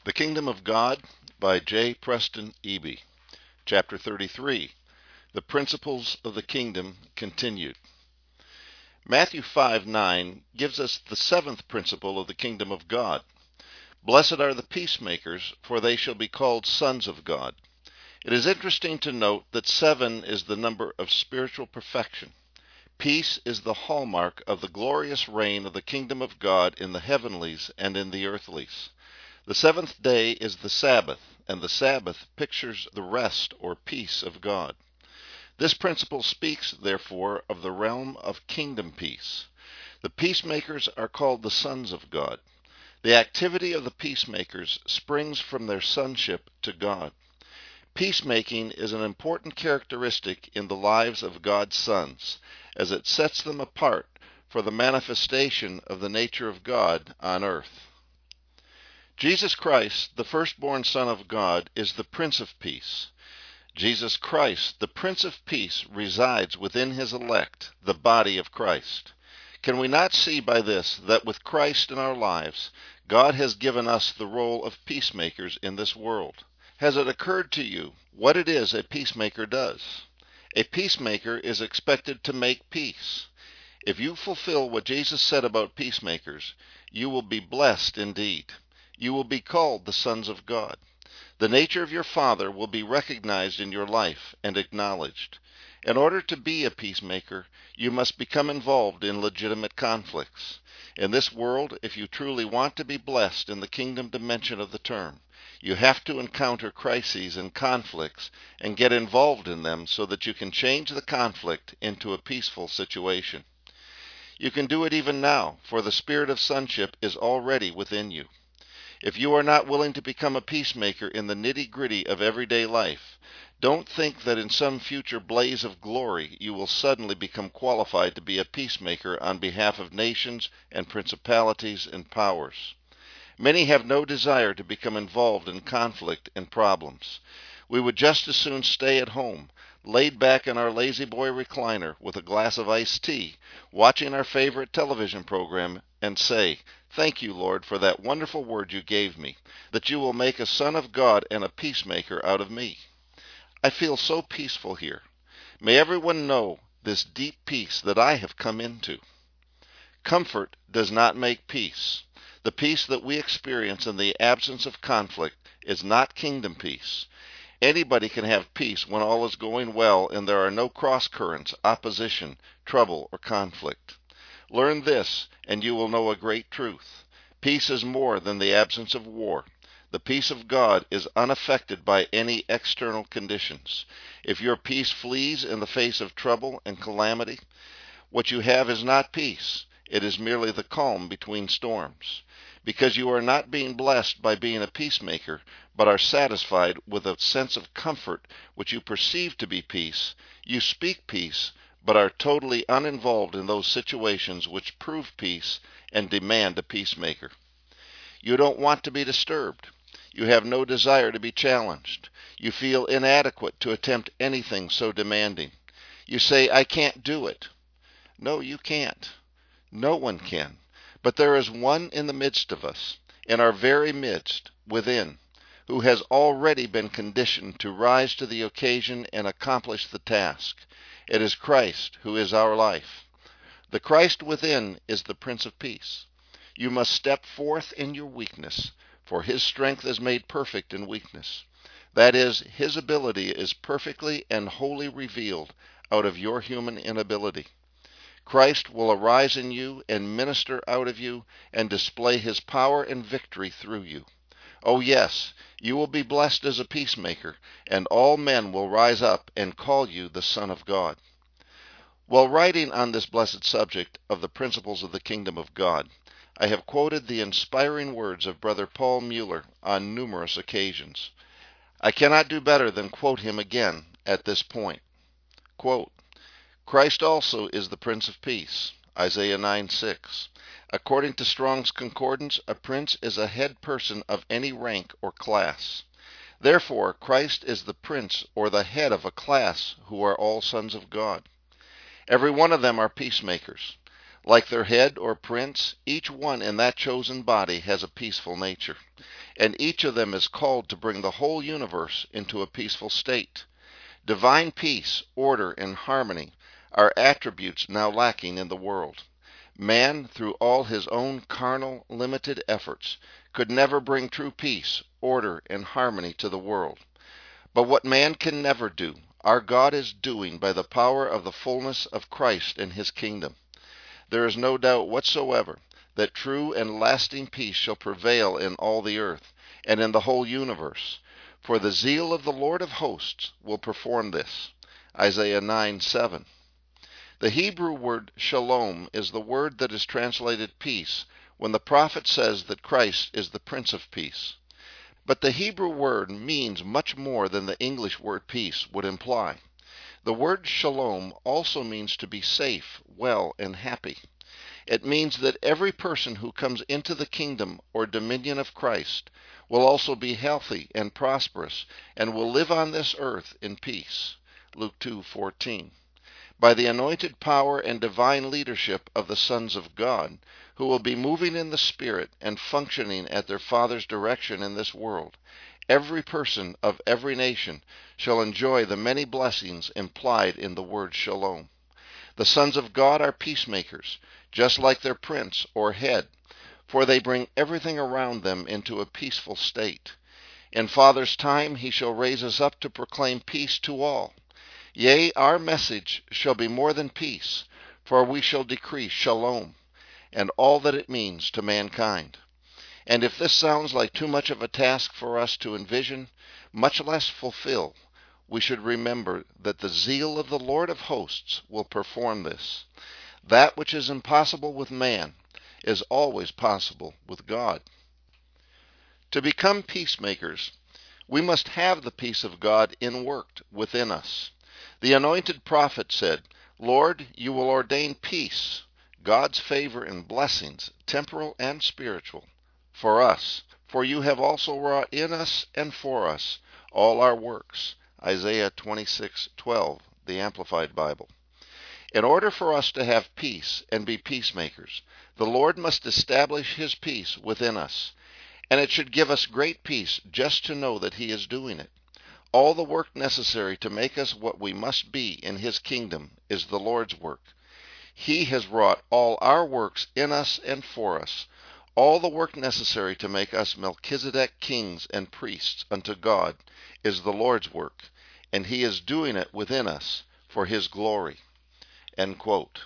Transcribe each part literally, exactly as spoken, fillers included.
The Kingdom of God by J. Preston Eby. Chapter thirty-three. The Principles of the Kingdom Continued. Matthew five nine gives us the seventh principle of the Kingdom of God. Blessed are the peacemakers, for they shall be called sons of God. It is interesting to note that seven is the number of spiritual perfection. Peace is the hallmark of the glorious reign of the Kingdom of God in the heavenlies and in the earthlies. The seventh day is the Sabbath, and the Sabbath pictures the rest or peace of God. This principle speaks, therefore, of the realm of kingdom peace. The peacemakers are called the sons of God. The activity of the peacemakers springs from their sonship to God. Peacemaking is an important characteristic in the lives of God's sons, as it sets them apart for the manifestation of the nature of God on earth. Jesus Christ, the firstborn Son of God, is the Prince of Peace. Jesus Christ, the Prince of Peace, resides within his elect, the body of Christ. Can we not see by this that with Christ in our lives, God has given us the role of peacemakers in this world? Has it occurred to you what it is a peacemaker does? A peacemaker is expected to make peace. If you fulfill what Jesus said about peacemakers, you will be blessed indeed. You will be called the sons of God. The nature of your Father will be recognized in your life and acknowledged. In order to be a peacemaker, you must become involved in legitimate conflicts. In this world, if you truly want to be blessed in the kingdom dimension of the term, you have to encounter crises and conflicts and get involved in them so that you can change the conflict into a peaceful situation. You can do it even now, for the spirit of sonship is already within you. If you are not willing to become a peacemaker in the nitty-gritty of everyday life, don't think that in some future blaze of glory you will suddenly become qualified to be a peacemaker on behalf of nations and principalities and powers. Many have no desire to become involved in conflict and problems. We would just as soon stay at home, laid back in our lazy boy recliner with a glass of iced tea, watching our favorite television program, and say, "Thank you, Lord, for that wonderful word you gave me, that you will make a son of God and a peacemaker out of me." I feel so peaceful here. May everyone know this deep peace that I have come into. Comfort does not make peace. The peace that we experience in the absence of conflict is not kingdom peace. Anybody can have peace when all is going well and there are no cross-currents, opposition, trouble, or conflict. Learn this, and you will know a great truth. Peace is more than the absence of war. The peace of God is unaffected by any external conditions. If your peace flees in the face of trouble and calamity, what you have is not peace. It is merely the calm between storms. Because you are not being blessed by being a peacemaker, but are satisfied with a sense of comfort which you perceive to be peace, you speak peace, but are totally uninvolved in those situations which prove peace and demand a peacemaker. You don't want to be disturbed. You have no desire to be challenged. You feel inadequate to attempt anything so demanding. You say, "I can't do it." No, you can't. No one can. But there is one in the midst of us, in our very midst, within, who has already been conditioned to rise to the occasion and accomplish the task. It is Christ who is our life. The Christ within is the Prince of Peace. You must step forth in your weakness, for his strength is made perfect in weakness. That is, his ability is perfectly and wholly revealed out of your human inability. Christ will arise in you and minister out of you and display his power and victory through you. Oh yes, you will be blessed as a peacemaker, and all men will rise up and call you the Son of God. While writing on this blessed subject of the principles of the kingdom of God, I have quoted the inspiring words of Brother Paul Mueller on numerous occasions. I cannot do better than quote him again at this point. Quote, "Christ also is the Prince of Peace," Isaiah nine six. According to Strong's Concordance, a prince is a head person of any rank or class. Therefore, Christ is the prince or the head of a class who are all sons of God. Every one of them are peacemakers. Like their head or prince, each one in that chosen body has a peaceful nature, and each of them is called to bring the whole universe into a peaceful state. Divine peace, order, and harmony are attributes now lacking in the world. Man, through all his own carnal, limited efforts, could never bring true peace, order, and harmony to the world. But what man can never do, our God is doing by the power of the fullness of Christ and his kingdom. There is no doubt whatsoever that true and lasting peace shall prevail in all the earth and in the whole universe, for the zeal of the Lord of hosts will perform this. Isaiah nine seven. The Hebrew word shalom is the word that is translated peace when the prophet says that Christ is the Prince of Peace. But the Hebrew word means much more than the English word peace would imply. The word shalom also means to be safe, well, and happy. It means that every person who comes into the kingdom or dominion of Christ will also be healthy and prosperous and will live on this earth in peace. Luke two fourteen. By the anointed power and divine leadership of the sons of God, who will be moving in the Spirit and functioning at their Father's direction in this world, every person of every nation shall enjoy the many blessings implied in the word shalom. The sons of God are peacemakers, just like their prince or head, for they bring everything around them into a peaceful state. In Father's time he shall raise us up to proclaim peace to all. Yea, our message shall be more than peace, for we shall decree shalom, and all that it means to mankind. And if this sounds like too much of a task for us to envision, much less fulfill, we should remember that the zeal of the Lord of hosts will perform this. That which is impossible with man is always possible with God. To become peacemakers, we must have the peace of God inworked within us. The anointed prophet said, Lord, you will ordain peace, God's favor and blessings, temporal and spiritual, for us, for you have also wrought in us and for us all our works. Isaiah twenty-six twelve, the Amplified Bible. In order for us to have peace and be peacemakers, the Lord must establish his peace within us, and it should give us great peace just to know that he is doing it. All the work necessary to make us what we must be in his kingdom is the Lord's work. He has wrought all our works in us and for us. All the work necessary to make us Melchizedek kings and priests unto God is the Lord's work, and he is doing it within us for his glory. End quote.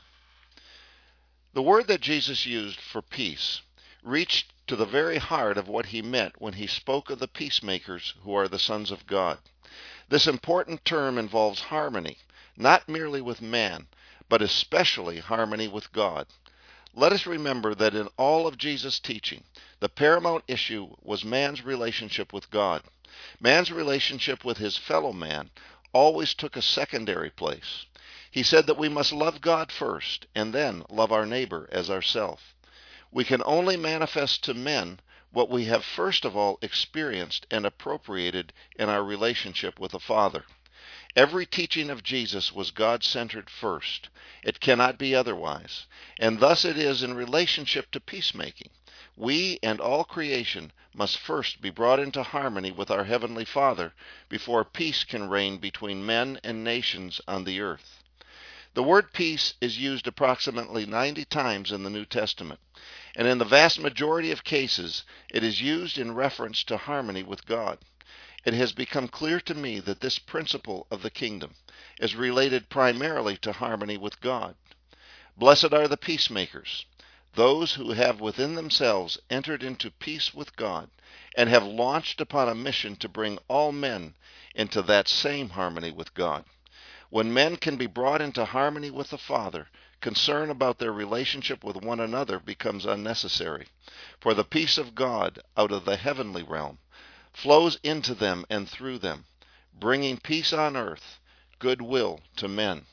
The word that Jesus used for peace reached to the very heart of what he meant when he spoke of the peacemakers who are the sons of God. This important term involves harmony, not merely with man, but especially harmony with God. Let us remember that in all of Jesus' teaching, the paramount issue was man's relationship with God. Man's relationship with his fellow man always took a secondary place. He said that we must love God first, and then love our neighbor as ourselves. We can only manifest to men what we have first of all experienced and appropriated in our relationship with the Father. Every teaching of Jesus was God-centered first. It cannot be otherwise. And thus it is in relationship to peacemaking. We and all creation must first be brought into harmony with our Heavenly Father before peace can reign between men and nations on the earth. The word peace is used approximately ninety times in the New Testament, and in the vast majority of cases it is used in reference to harmony with God. It has become clear to me that this principle of the kingdom is related primarily to harmony with God. Blessed are the peacemakers, those who have within themselves entered into peace with God and have launched upon a mission to bring all men into that same harmony with God. When men can be brought into harmony with the Father, concern about their relationship with one another becomes unnecessary, for the peace of God out of the heavenly realm flows into them and through them, bringing peace on earth, goodwill to men.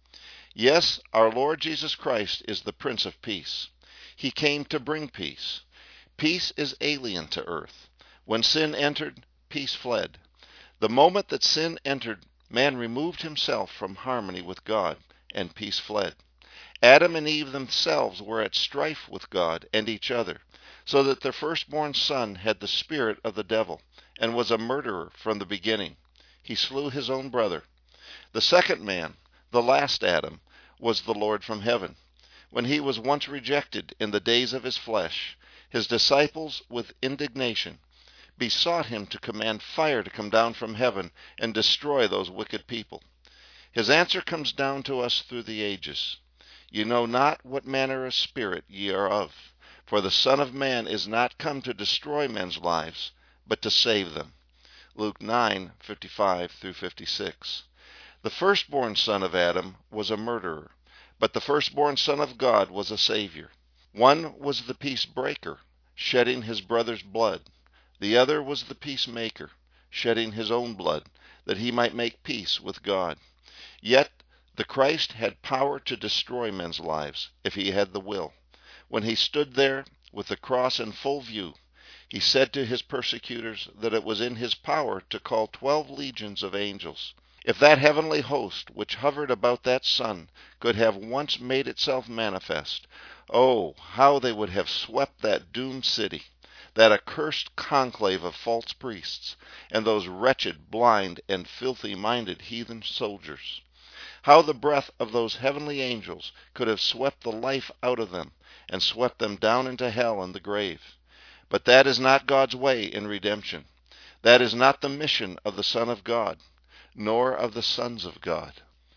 Yes, our Lord Jesus Christ is the Prince of Peace. He came to bring peace. Peace is alien to earth. When sin entered, peace fled. The moment that sin entered, man removed himself from harmony with God, and peace fled. Adam and Eve themselves were at strife with God and each other, so that their firstborn son had the spirit of the devil, and was a murderer from the beginning. He slew his own brother. The second man, the last Adam, was the Lord from heaven. When he was once rejected in the days of his flesh, his disciples, with indignation, besought him to command fire to come down from heaven and destroy those wicked people. His answer comes down to us through the ages. You know not what manner of spirit ye are of, for the Son of Man is not come to destroy men's lives, but to save them. Luke nine, fifty-five through fifty-six. The firstborn son of Adam was a murderer, but the firstborn son of God was a Savior. One was the peace breaker, shedding his brother's blood. The other was the peacemaker, shedding his own blood, that he might make peace with God. Yet the Christ had power to destroy men's lives, if he had the will. When he stood there with the cross in full view, he said to his persecutors that it was in his power to call twelve legions of angels. If that heavenly host which hovered about that Son could have once made itself manifest, oh, how they would have swept that doomed city, that accursed conclave of false priests, and those wretched, blind, and filthy-minded heathen soldiers. How the breath of those heavenly angels could have swept the life out of them, and swept them down into hell and the grave. But that is not God's way in redemption. That is not the mission of the Son of God, nor of the sons of God.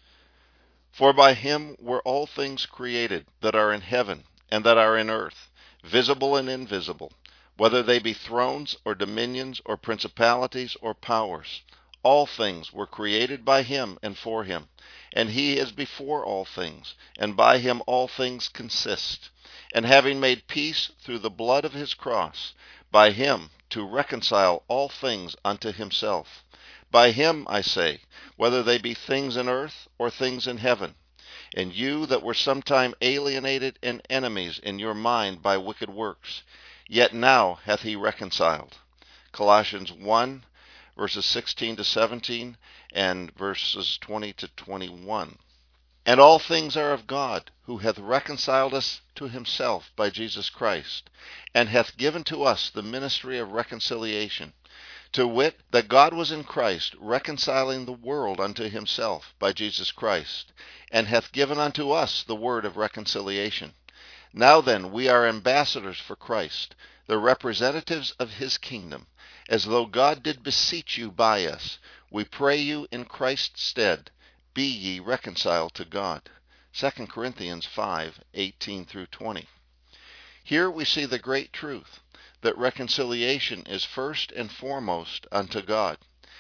For by him were all things created that are in heaven and that are in earth, visible and invisible, whether they be thrones or dominions or principalities or powers. All things were created by him and for him, and he is before all things, and by him all things consist. And having made peace through the blood of his cross, by him to reconcile all things unto himself. By him, I say, whether they be things in earth or things in heaven. And you that were sometime alienated and enemies in your mind by wicked works, yet now hath he reconciled. Colossians one, verses sixteen to seventeen, and verses twenty to twenty-one. And all things are of God, who hath reconciled us to himself by Jesus Christ, and hath given to us the ministry of reconciliation, to wit, that God was in Christ reconciling the world unto himself by Jesus Christ, and hath given unto us the word of reconciliation. Now then, we are ambassadors for Christ, the representatives of his kingdom, as though God did beseech you by us. We pray you in Christ's stead, be ye reconciled to God. Second Corinthians five, eighteen through twenty. Here we see the great truth, that reconciliation is first and foremost unto God.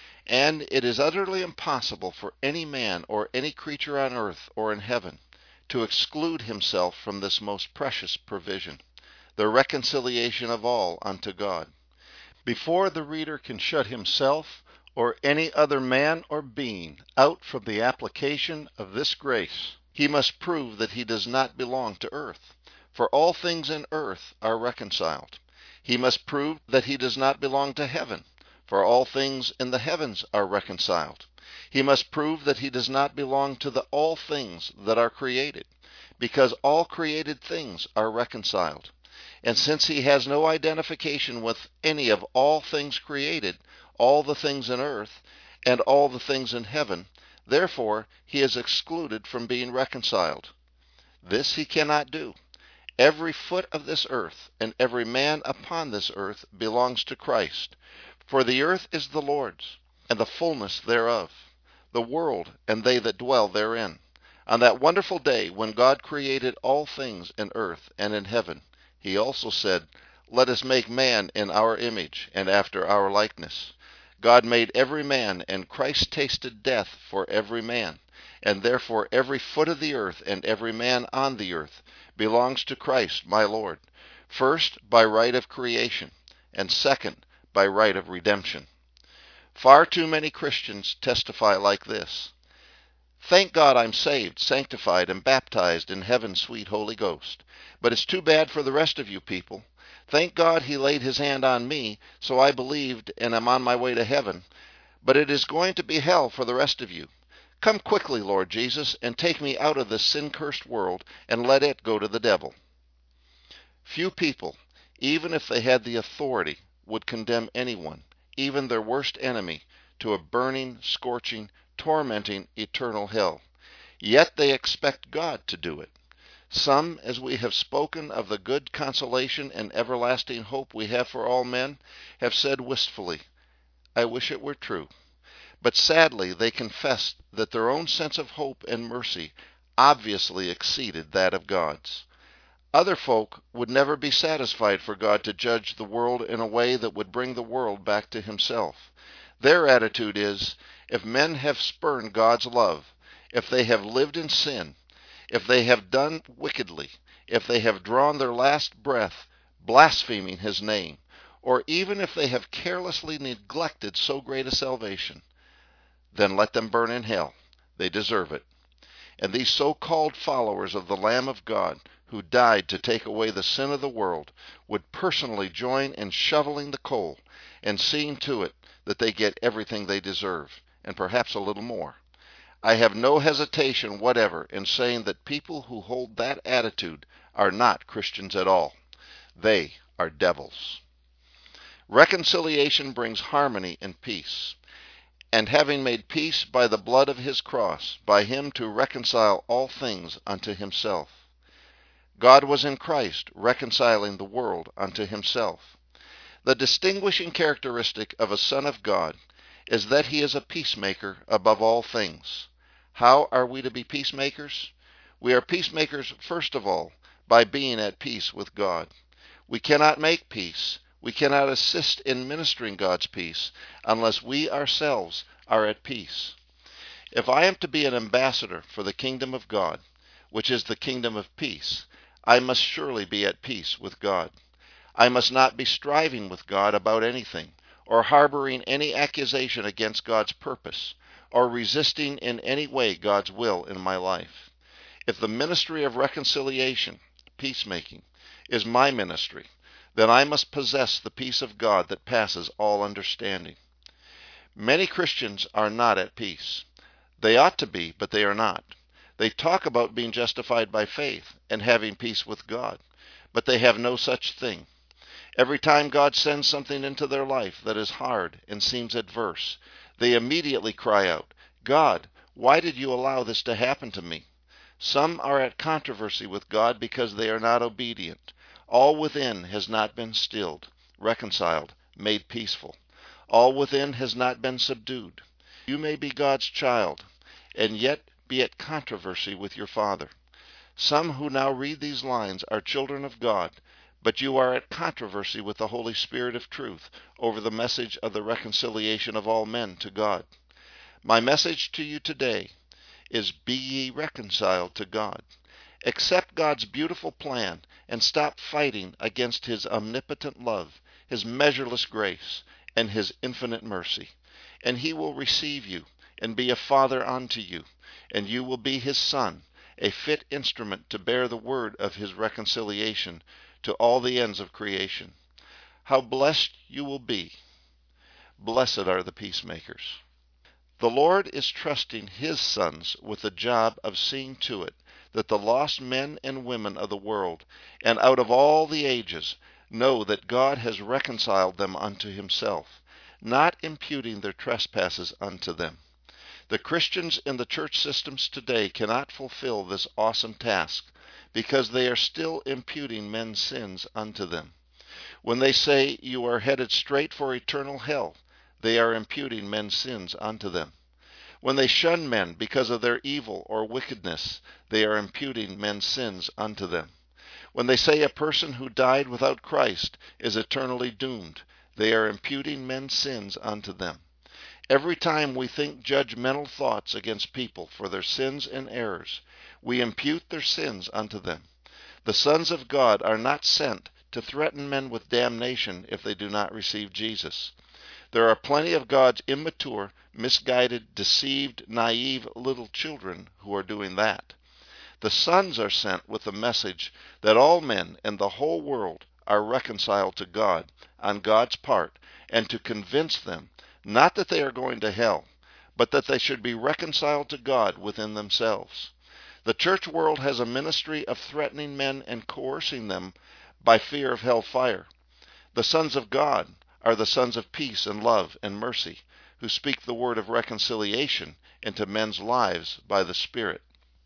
And it is utterly impossible for any man or any creature on earth or in heaven to exclude himself from this most precious provision, the reconciliation of all unto God. Before the reader can shut himself or any other man or being out from the application of this grace, he must prove that he does not belong to earth, for all things in earth are reconciled. He must prove that he does not belong to heaven, for all things in the heavens are reconciled. He must prove that he does not belong to the all things that are created, because all created things are reconciled. And since he has no identification with any of all things created, all the things in earth, and all the things in heaven, therefore he is excluded from being reconciled. This he cannot do. Every foot of this earth, and every man upon this earth, belongs to Christ. For the earth is the Lord's, and the fullness thereof, the world, and they that dwell therein. On that wonderful day when God created all things in earth and in heaven, he also said, Let us make man in our image, and after our likeness. God made every man, and Christ tasted death for every man. And therefore every foot of the earth and every man on the earth belongs to Christ my Lord, first by right of creation, and second by right of redemption. Far too many Christians testify like this. Thank God I'm saved, sanctified, and baptized in heaven's sweet Holy Ghost. But it's too bad for the rest of you people. Thank God he laid his hand on me, so I believed and am on my way to heaven. But it is going to be hell for the rest of you. Come quickly, Lord Jesus, and take me out of this sin-cursed world and let it go to the devil. Few people, even if they had the authority, would condemn anyone, even their worst enemy, to a burning, scorching, tormenting, eternal hell. Yet they expect God to do it. Some, as we have spoken of the good consolation and everlasting hope we have for all men, have said wistfully, "I wish it were true." But sadly they confess that their own sense of hope and mercy obviously exceeded that of God's. Other folk would never be satisfied for God to judge the world in a way that would bring the world back to himself. Their attitude is, if men have spurned God's love, if they have lived in sin, if they have done wickedly, if they have drawn their last breath blaspheming his name, or even if they have carelessly neglected so great a salvation, then let them burn in hell. They deserve it. And these so-called followers of the Lamb of God, who died to take away the sin of the world, would personally join in shoveling the coal and seeing to it that they get everything they deserve, and perhaps a little more. I have no hesitation whatever in saying that people who hold that attitude are not Christians at all. They are devils. Reconciliation brings harmony and peace. And having made peace by the blood of his cross, by him to reconcile all things unto himself. God was in Christ reconciling the world unto himself. The distinguishing characteristic of a son of God is that he is a peacemaker above all things. How are we to be peacemakers? We are peacemakers, first of all, by being at peace with God. We cannot make peace, we cannot assist in ministering God's peace, unless we ourselves are at peace. If I am to be an ambassador for the kingdom of God, which is the kingdom of peace, I must surely be at peace with God. I must not be striving with God about anything, or harboring any accusation against God's purpose, or resisting in any way God's will in my life. If the ministry of reconciliation, peacemaking, is my ministry, then I must possess the peace of God that passes all understanding. Many Christians are not at peace. They ought to be, but they are not. They talk about being justified by faith and having peace with God, but they have no such thing. Every time God sends something into their life that is hard and seems adverse, they immediately cry out, "God, why did you allow this to happen to me?" Some are at controversy with God because they are not obedient. All within has not been stilled, reconciled, made peaceful. All within has not been subdued. You may be God's child, and yet be at controversy with your Father. Some who now read these lines are children of God, but you are at controversy with the Holy Spirit of truth over the message of the reconciliation of all men to God. My message to you today is, be ye reconciled to God. Accept God's beautiful plan and stop fighting against his omnipotent love, his measureless grace, and his infinite mercy. And he will receive you and be a father unto you, and you will be his son, a fit instrument to bear the word of his reconciliation to all the ends of creation. How blessed you will be. Blessed are the peacemakers. The Lord is trusting his sons with the job of seeing to it that the lost men and women of the world and out of all the ages know that God has reconciled them unto himself, not imputing their trespasses unto them. The Christians in the church systems today cannot fulfill this awesome task because they are still imputing men's sins unto them. When they say you are headed straight for eternal hell, they are imputing men's sins unto them. When they shun men because of their evil or wickedness, they are imputing men's sins unto them. When they say a person who died without Christ is eternally doomed, they are imputing men's sins unto them. Every time we think judgmental thoughts against people for their sins and errors, we impute their sins unto them. The sons of God are not sent to threaten men with damnation if they do not receive Jesus. There are plenty of God's immature, misguided, deceived, naive little children who are doing that. The sons are sent with the message that all men and the whole world are reconciled to God on God's part, and to convince them not that they are going to hell, but that they should be reconciled to God within themselves. The church world has a ministry of threatening men and coercing them by fear of hellfire. The sons of God are the sons of peace and love and mercy, who speak the word of reconciliation into men's lives by the Spirit.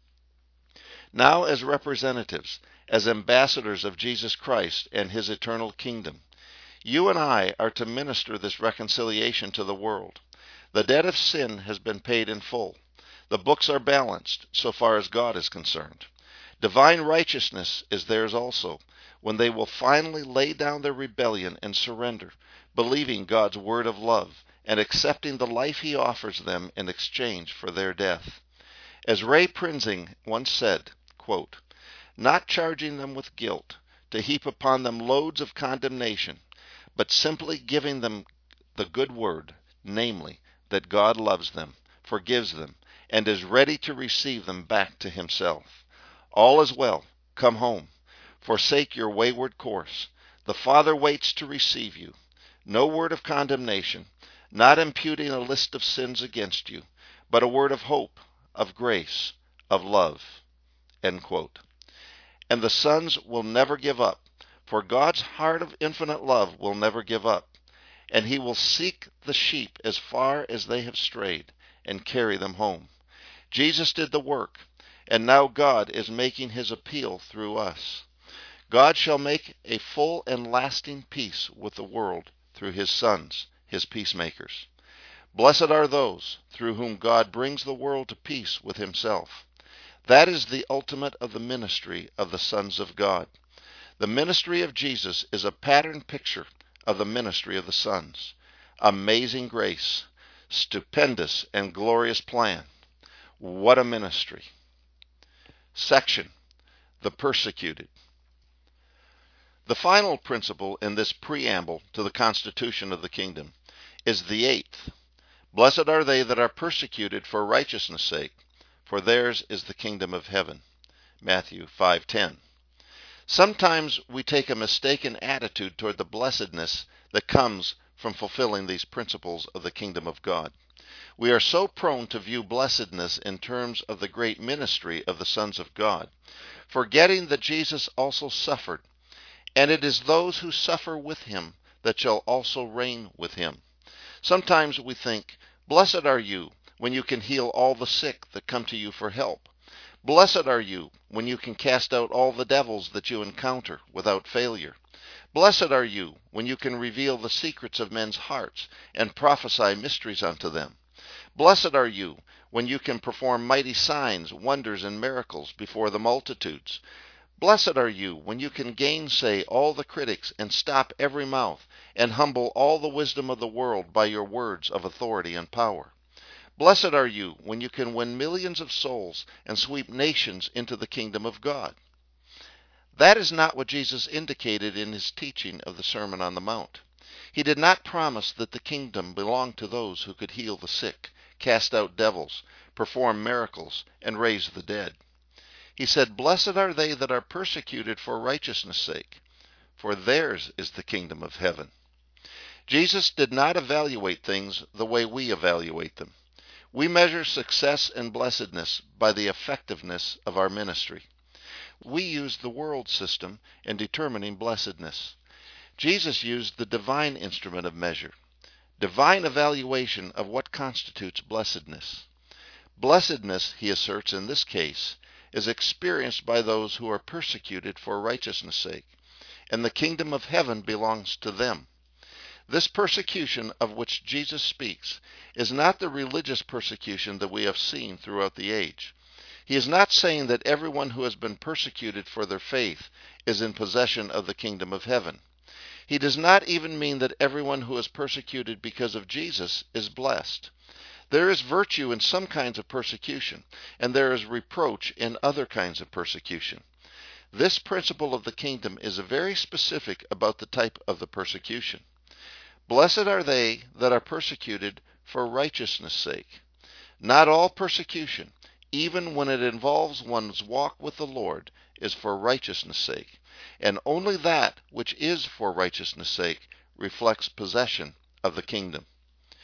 Now, as representatives, as ambassadors of Jesus Christ and his eternal kingdom, you and I are to minister this reconciliation to the world. The debt of sin has been paid in full. The books are balanced so far as God is concerned. Divine righteousness is theirs also, when they will finally lay down their rebellion and surrender, believing God's word of love and accepting the life he offers them in exchange for their death. As Ray Prinzing once said, quote, "Not charging them with guilt, to heap upon them loads of condemnation, but simply giving them the good word, namely, that God loves them, forgives them, and is ready to receive them back to himself. All is well. Come home. Forsake your wayward course. The Father waits to receive you. No word of condemnation, not imputing a list of sins against you, but a word of hope, of grace, of love." End quote. And the sons will never give up, for God's heart of infinite love will never give up, and he will seek the sheep as far as they have strayed and carry them home. Jesus did the work, and now God is making his appeal through us. God shall make a full and lasting peace with the world through his sons, his peacemakers. Blessed are those through whom God brings the world to peace with himself. That is the ultimate of the ministry of the sons of God. The ministry of Jesus is a pattern picture of the ministry of the sons. Amazing grace, stupendous and glorious plan. What a ministry. Section: the persecuted. The final principle in this preamble to the constitution of the kingdom is the eighth. Blessed are they that are persecuted for righteousness' sake, for theirs is the kingdom of heaven. Matthew five ten. Sometimes we take a mistaken attitude toward the blessedness that comes from fulfilling these principles of the kingdom of God. We are so prone to view blessedness in terms of the great ministry of the sons of God, forgetting that Jesus also suffered, and it is those who suffer with him that shall also reign with him. Sometimes we think, blessed are you when you can heal all the sick that come to you for help. Blessed are you when you can cast out all the devils that you encounter without failure. Blessed are you when you can reveal the secrets of men's hearts and prophesy mysteries unto them. Blessed are you when you can perform mighty signs, wonders, and miracles before the multitudes. Blessed are you when you can gainsay all the critics and stop every mouth and humble all the wisdom of the world by your words of authority and power. Blessed are you when you can win millions of souls and sweep nations into the kingdom of God. That is not what Jesus indicated in his teaching of the Sermon on the Mount. He did not promise that the kingdom belonged to those who could heal the sick, cast out devils, perform miracles, and raise the dead. He said, "Blessed are they that are persecuted for righteousness' sake, for theirs is the kingdom of heaven." Jesus did not evaluate things the way we evaluate them. We measure success and blessedness by the effectiveness of our ministry. We use the world system in determining blessedness. Jesus used the divine instrument of measure, divine evaluation of what constitutes blessedness. Blessedness, he asserts in this case, is experienced by those who are persecuted for righteousness' sake, and the kingdom of heaven belongs to them. This persecution of which Jesus speaks is not the religious persecution that we have seen throughout the age. He is not saying that everyone who has been persecuted for their faith is in possession of the kingdom of heaven. He does not even mean that everyone who is persecuted because of Jesus is blessed. There is virtue in some kinds of persecution, and there is reproach in other kinds of persecution. This principle of the kingdom is very specific about the type of the persecution. Blessed are they that are persecuted for righteousness' sake. Not all persecution, even when it involves one's walk with the Lord, is for righteousness' sake, and only that which is for righteousness' sake reflects possession of the kingdom.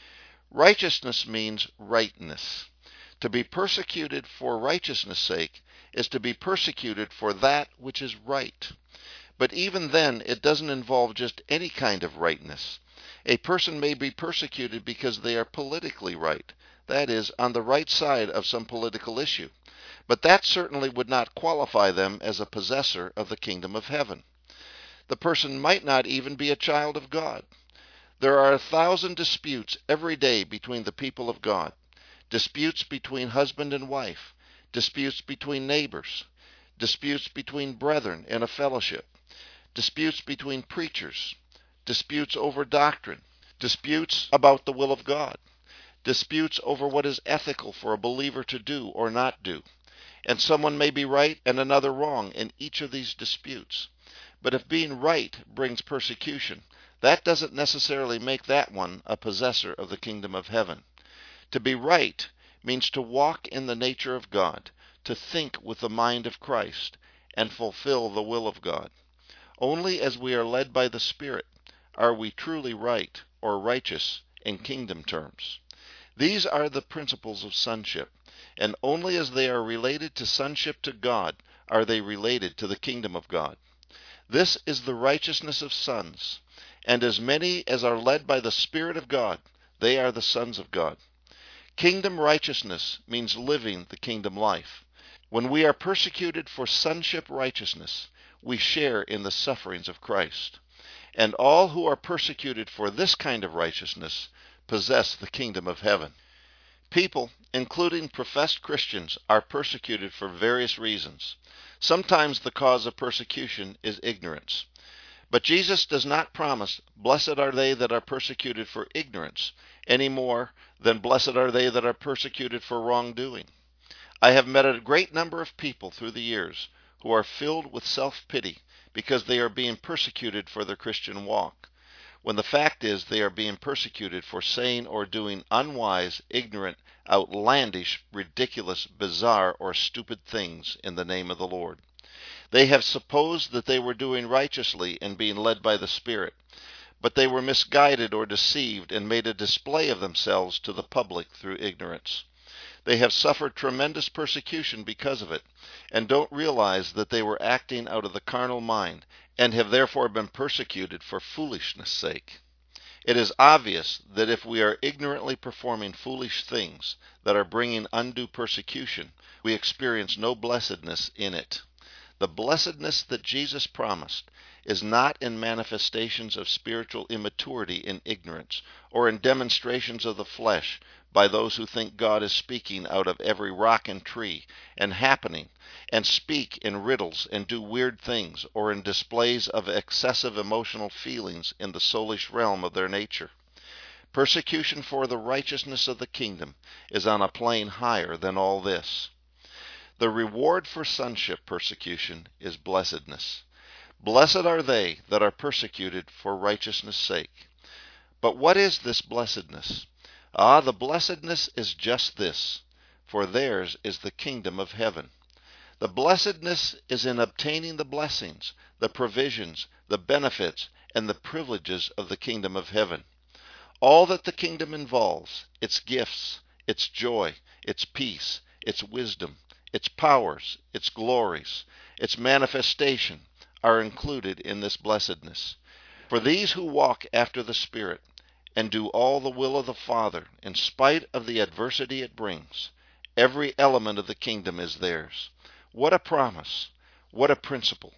Righteousness means rightness. To be persecuted for righteousness' sake is to be persecuted for that which is right. But even then, it doesn't involve just any kind of rightness. A person may be persecuted because they are politically right, that is, on the right side of some political issue. But that certainly would not qualify them as a possessor of the kingdom of heaven. The person might not even be a child of God. There are a thousand disputes every day between the people of God. Disputes between husband and wife, disputes between neighbors, disputes between brethren in a fellowship, disputes between preachers, disputes over doctrine, disputes about the will of God, disputes over what is ethical for a believer to do or not do. And someone may be right and another wrong in each of these disputes. But if being right brings persecution, that doesn't necessarily make that one a possessor of the kingdom of heaven. To be right means to walk in the nature of God, to think with the mind of Christ, and fulfill the will of God. Only as we are led by the Spirit are we truly right or righteous in kingdom terms. These are the principles of sonship, and only as they are related to sonship to God are they related to the kingdom of God. This is the righteousness of sons, and as many as are led by the Spirit of God, they are the sons of God. Kingdom righteousness means living the kingdom life. When we are persecuted for sonship righteousness, we share in the sufferings of Christ. And all who are persecuted for this kind of righteousness possess the kingdom of heaven. People, including professed Christians, are persecuted for various reasons. Sometimes the cause of persecution is ignorance. But Jesus does not promise, "Blessed are they that are persecuted for ignorance," any more than "Blessed are they that are persecuted for wrongdoing." I have met a great number of people through the years who are filled with self-pity because they are being persecuted for their Christian walk, when the fact is they are being persecuted for saying or doing unwise, ignorant, outlandish, ridiculous, bizarre, or stupid things in the name of the Lord. They have supposed that they were doing righteously and being led by the Spirit, but they were misguided or deceived and made a display of themselves to the public through ignorance. They have suffered tremendous persecution because of it, and don't realize that they were acting out of the carnal mind, and have therefore been persecuted for foolishness' sake. It is obvious that if we are ignorantly performing foolish things that are bringing undue persecution, we experience no blessedness in it. The blessedness that Jesus promised is not in manifestations of spiritual immaturity in ignorance, or in demonstrations of the flesh by those who think God is speaking out of every rock and tree, and happening, and speak in riddles and do weird things, or in displays of excessive emotional feelings in the soulish realm of their nature. Persecution for the righteousness of the kingdom is on a plane higher than all this. The reward for sonship persecution is blessedness. Blessed are they that are persecuted for righteousness' sake. But what is this blessedness? Ah, the blessedness is just this, for theirs is the kingdom of heaven. The blessedness is in obtaining the blessings, the provisions, the benefits, and the privileges of the kingdom of heaven. All that the kingdom involves, its gifts, its joy, its peace, its wisdom, its powers, its glories, its manifestation, are included in this blessedness. For these who walk after the Spirit and do all the will of the Father, in spite of the adversity it brings, every element of the kingdom is theirs. What a promise! What a principle!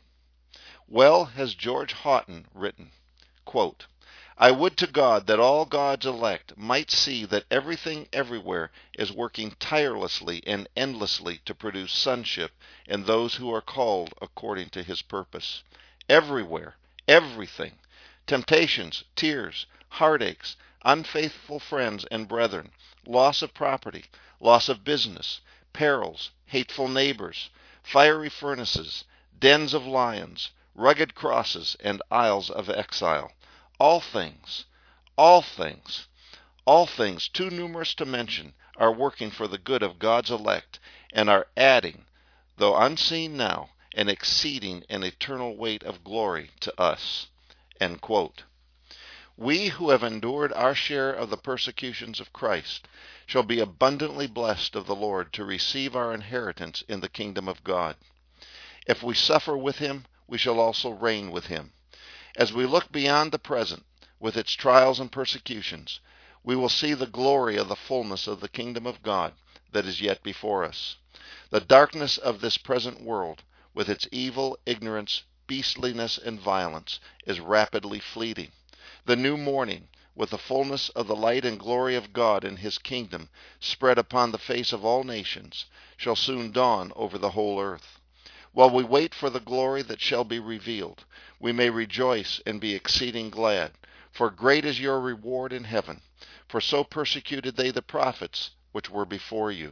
Well has George Houghton written, quote, "I would to God that all God's elect might see that everything everywhere is working tirelessly and endlessly to produce sonship in those who are called according to His purpose. Everywhere, everything, temptations, tears, heartaches, unfaithful friends and brethren, loss of property, loss of business, perils, hateful neighbors, fiery furnaces, dens of lions, rugged crosses, and isles of exile. All things, all things, all things, too numerous to mention, are working for the good of God's elect, and are adding, though unseen now, and exceeding an eternal weight of glory to us." End quote. We who have endured our share of the persecutions of Christ shall be abundantly blessed of the Lord to receive our inheritance in the kingdom of God. If we suffer with him, we shall also reign with him. As we look beyond the present, with its trials and persecutions, we will see the glory of the fullness of the kingdom of God that is yet before us. The darkness of this present world, with its evil, ignorance, beastliness, and violence, is rapidly fleeting. The new morning, with the fullness of the light and glory of God and his kingdom spread upon the face of all nations, shall soon dawn over the whole earth. While we wait for the glory that shall be revealed, we may rejoice and be exceeding glad, for great is your reward in heaven, for so persecuted they the prophets which were before you.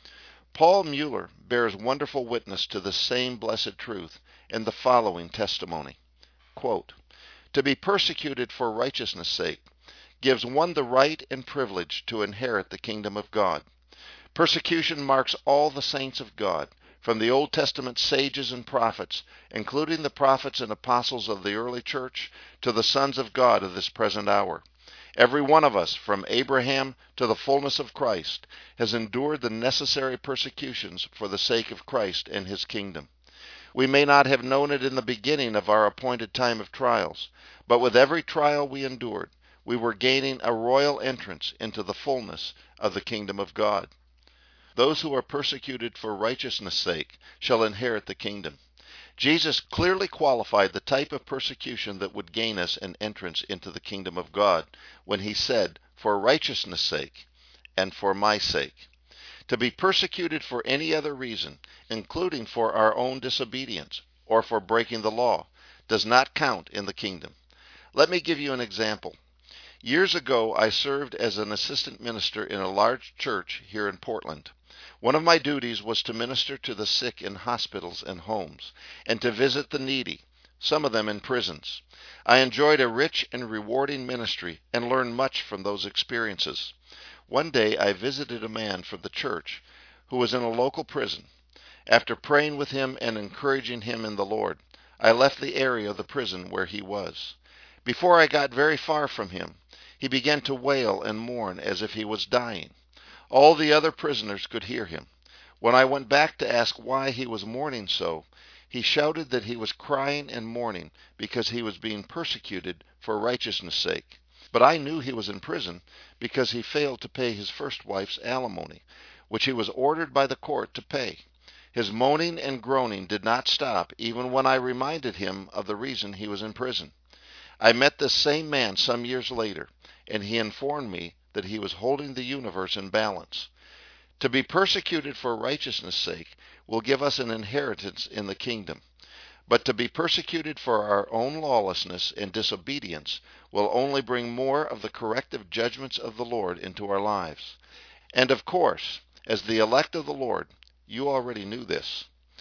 Paul Mueller bears wonderful witness to the same blessed truth in the following testimony. Quote, "To be persecuted for righteousness' sake gives one the right and privilege to inherit the kingdom of God. Persecution marks all the saints of God, from the Old Testament sages and prophets, including the prophets and apostles of the early church, to the sons of God of this present hour. Every one of us, from Abraham to the fullness of Christ, has endured the necessary persecutions for the sake of Christ and his kingdom. We may not have known it in the beginning of our appointed time of trials, but with every trial we endured, we were gaining a royal entrance into the fullness of the kingdom of God. Those who are persecuted for righteousness' sake shall inherit the kingdom." Jesus clearly qualified the type of persecution that would gain us an entrance into the kingdom of God when he said, "For righteousness' sake," and "for my sake." To be persecuted for any other reason, including for our own disobedience or for breaking the law, does not count in the kingdom. Let me give you an example. Years ago, I served as an assistant minister in a large church here in Portland. One of my duties was to minister to the sick in hospitals and homes, and to visit the needy, some of them in prisons. I enjoyed a rich and rewarding ministry and learned much from those experiences. One day I visited a man from the church who was in a local prison. After praying with him and encouraging him in the Lord, I left the area of the prison where he was. Before I got very far from him, he began to wail and mourn as if he was dying. All the other prisoners could hear him. When I went back to ask why he was mourning so, he shouted that he was crying and mourning because he was being persecuted for righteousness' sake. But I knew he was in prison because he failed to pay his first wife's alimony, which he was ordered by the court to pay. His moaning and groaning did not stop even when I reminded him of the reason he was in prison. I met this same man some years later, and he informed me that he was holding the universe in balance. To be persecuted for righteousness' sake will give us an inheritance in the kingdom. But to be persecuted for our own lawlessness and disobedience will only bring more of the corrective judgments of the Lord into our lives. And of course, as the elect of the Lord, you already knew this.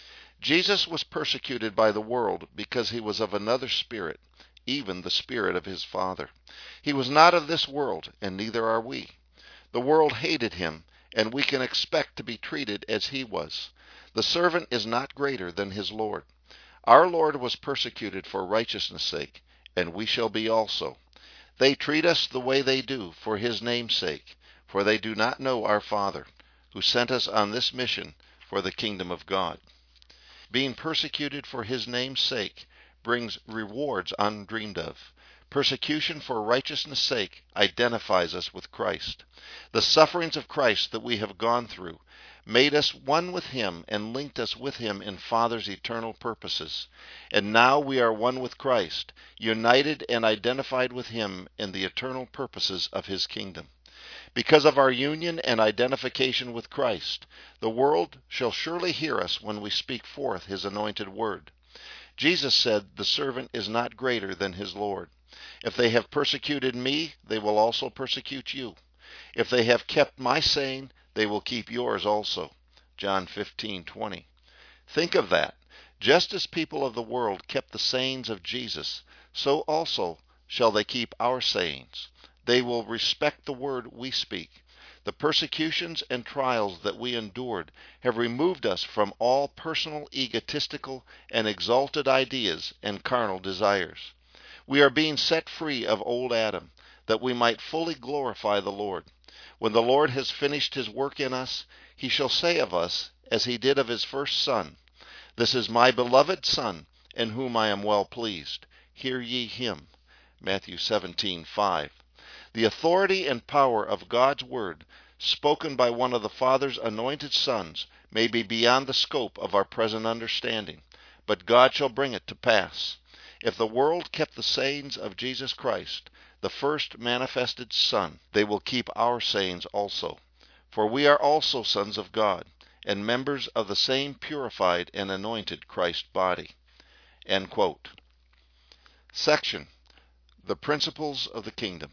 Jesus was persecuted by the world because he was of another spirit, even the spirit of his Father. He was not of this world, and neither are we. The world hated him, and we can expect to be treated as he was. The servant is not greater than his Lord. Our Lord was persecuted for righteousness' sake, and we shall be also. They treat us the way they do for his name's sake, for they do not know our Father, who sent us on this mission for the kingdom of God. Being persecuted for his name's sake brings rewards undreamed of. Persecution for righteousness' sake identifies us with Christ. The sufferings of Christ that we have gone through made us one with him and linked us with him in Father's eternal purposes. And now we are one with Christ, united and identified with him in the eternal purposes of his kingdom. Because of our union and identification with Christ, the world shall surely hear us when we speak forth his anointed word. Jesus said, "The servant is not greater than his Lord." If they have persecuted me, they will also persecute you. If they have kept my saying, they will keep yours also. John fifteen twenty. Think of that. Just as people of the world kept the sayings of Jesus, so also shall they keep our sayings. They will respect the word we speak. The persecutions and trials that we endured have removed us from all personal, egotistical, and exalted ideas and carnal desires. We are being set free of old Adam, that we might fully glorify the Lord. When the Lord has finished his work in us, he shall say of us, as he did of his first Son, "This is my beloved Son, in whom I am well pleased. Hear ye him." Matthew seventeen five. The authority and power of God's word, spoken by one of the Father's anointed sons, may be beyond the scope of our present understanding, but God shall bring it to pass. If the world kept the sayings of Jesus Christ, the first manifested Son, they will keep our sayings also. For we are also sons of God, and members of the same purified and anointed Christ body. End quote. Section: The Principles of the Kingdom.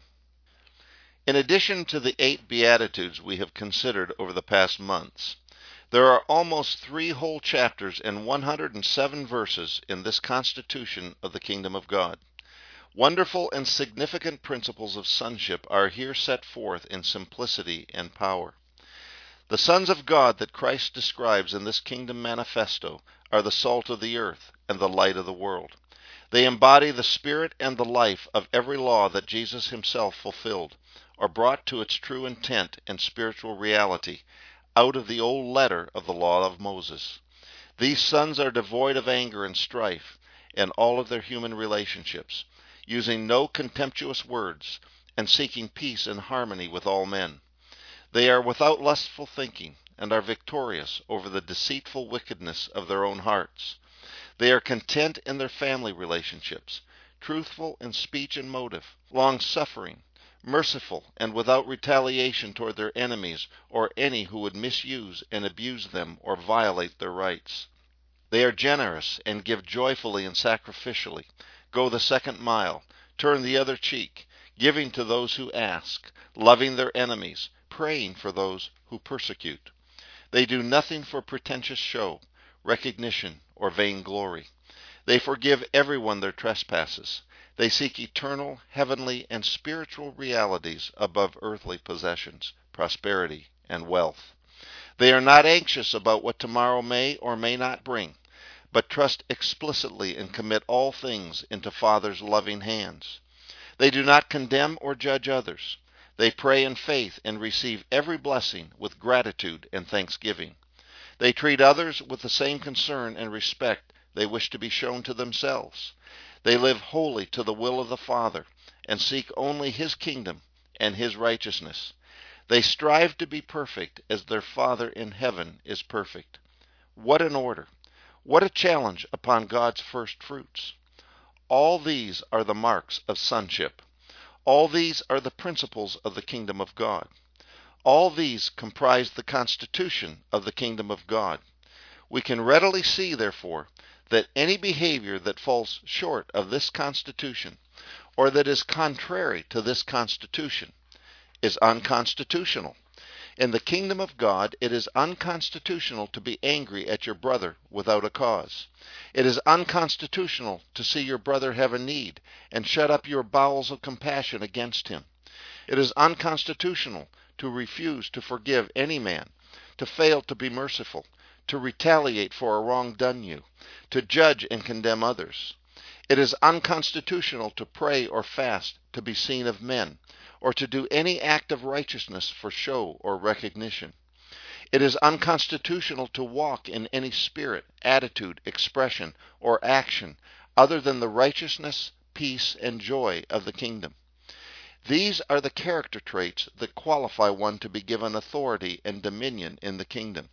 In addition to the eight Beatitudes we have considered over the past months, there are almost three whole chapters and one hundred seven verses in this constitution of the kingdom of God. Wonderful and significant principles of sonship are here set forth in simplicity and power. The sons of God that Christ describes in this kingdom manifesto are the salt of the earth and the light of the world. They embody the spirit and the life of every law that Jesus himself fulfilled, or brought to its true intent and spiritual reality out of the old letter of the law of Moses. These sons are devoid of anger and strife in all of their human relationships, using no contemptuous words, and seeking peace and harmony with all men. They are without lustful thinking, and are victorious over the deceitful wickedness of their own hearts. They are content in their family relationships, truthful in speech and motive, long-suffering, merciful, and without retaliation toward their enemies or any who would misuse and abuse them or violate their rights. They are generous and give joyfully and sacrificially, go the second mile, turn the other cheek, giving to those who ask, loving their enemies, praying for those who persecute. They do nothing for pretentious show, recognition, or vainglory. They forgive everyone their trespasses. They seek eternal, heavenly, and spiritual realities above earthly possessions, prosperity, and wealth. They are not anxious about what tomorrow may or may not bring, but trust explicitly and commit all things into Father's loving hands. They do not condemn or judge others. They pray in faith and receive every blessing with gratitude and thanksgiving. They treat others with the same concern and respect they wish to be shown to themselves. They live wholly to the will of the Father and seek only his kingdom and his righteousness. They strive to be perfect as their Father in heaven is perfect. What an order! What a challenge upon God's first fruits! All these are the marks of sonship. All these are the principles of the kingdom of God. All these comprise the constitution of the kingdom of God. We can readily see, therefore, that any behavior that falls short of this constitution, or that is contrary to this constitution, is unconstitutional. In the kingdom of God, it is unconstitutional to be angry at your brother without a cause. It is unconstitutional to see your brother have a need and shut up your bowels of compassion against him. It is unconstitutional to refuse to forgive any man, to fail to be merciful, to retaliate for a wrong done you, to judge and condemn others. It is unconstitutional to pray or fast to be seen of men, or to do any act of righteousness for show or recognition. It is unconstitutional to walk in any spirit, attitude, expression, or action other than the righteousness, peace, and joy of the kingdom. These are the character traits that qualify one to be given authority and dominion in the kingdom.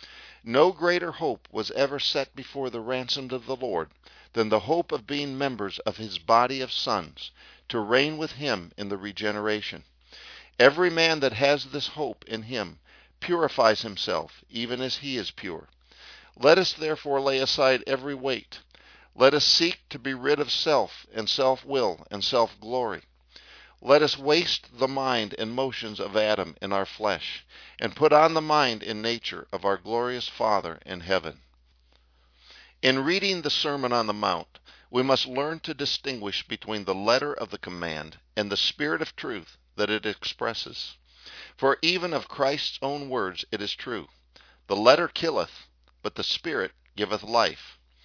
No greater hope was ever set before the ransomed of the Lord than the hope of being members of his body of sons, to reign with him in the regeneration. Every man that has this hope in him purifies himself, even as he is pure. Let us therefore lay aside every weight. Let us seek to be rid of self and self-will and self-glory. Let us waste the mind and motions of Adam in our flesh, and put on the mind and nature of our glorious Father in heaven. In reading the Sermon on the Mount, we must learn to distinguish between the letter of the command and the spirit of truth that it expresses. For even of Christ's own words it is true, "The letter killeth, but the Spirit giveth life."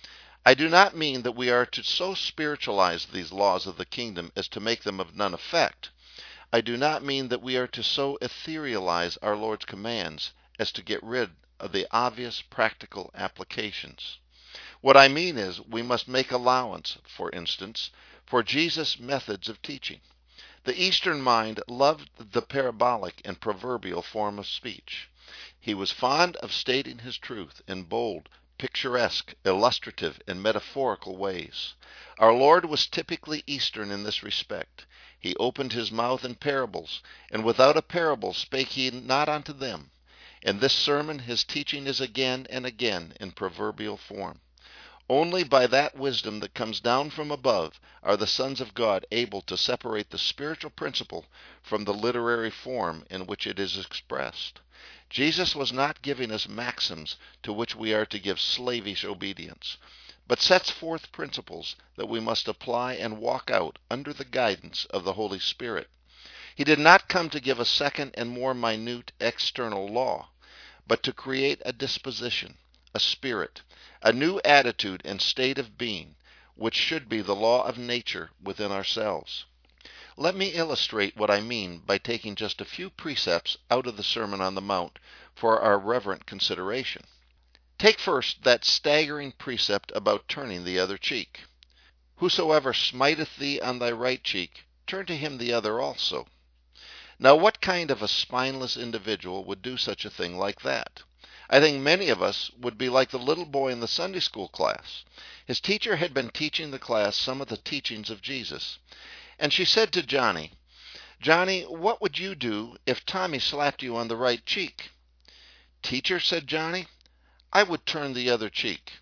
I do not mean that we are to so spiritualize these laws of the kingdom as to make them of none effect. I do not mean that we are to so etherealize our Lord's commands as to get rid of the obvious practical applications. What I mean is we must make allowance, for instance, for Jesus' methods of teaching. The Eastern mind loved the parabolic and proverbial form of speech. He was fond of stating his truth in bold, picturesque, illustrative, and metaphorical ways. Our Lord was typically Eastern in this respect. He opened his mouth in parables, and without a parable spake he not unto them. In this sermon his teaching is again and again in proverbial form. Only by that wisdom that comes down from above are the sons of God able to separate the spiritual principle from the literary form in which it is expressed. Jesus was not giving us maxims to which we are to give slavish obedience, but sets forth principles that we must apply and walk out under the guidance of the Holy Spirit. He did not come to give a second and more minute external law, but to create a disposition, a spirit, a new attitude and state of being, which should be the law of nature within ourselves. Let me illustrate what I mean by taking just a few precepts out of the Sermon on the Mount for our reverent consideration. Take first that staggering precept about turning the other cheek. Whosoever smiteth thee on thy right cheek, turn to him the other also. Now what kind of a spineless individual would do such a thing like that? I think many of us would be like the little boy in the Sunday school class. His teacher had been teaching the class some of the teachings of Jesus. And she said to Johnny, "Johnny, what would you do if Tommy slapped you on the right cheek?" "Teacher," said Johnny, "I would turn the other cheek."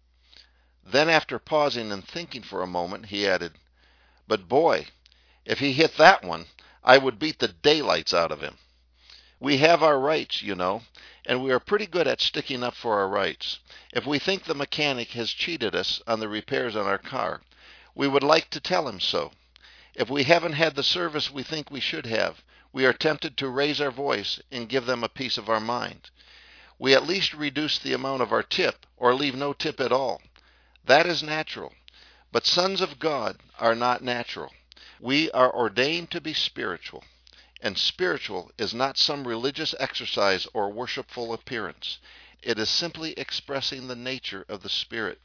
Then after pausing and thinking for a moment, he added, "But boy, if he hit that one, I would beat the daylights out of him." We have our rights, you know, and we are pretty good at sticking up for our rights. If we think the mechanic has cheated us on the repairs on our car, we would like to tell him so. If we haven't had the service we think we should have, we are tempted to raise our voice and give them a piece of our mind. We at least reduce the amount of our tip or leave no tip at all. That is natural. But sons of God are not natural. We are ordained to be spiritual. And spiritual is not some religious exercise or worshipful appearance. It is simply expressing the nature of the Spirit.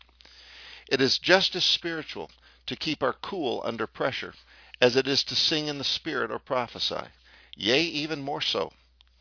It is just as spiritual to keep our cool under pressure as it is to sing in the Spirit or prophesy. Yea, even more so.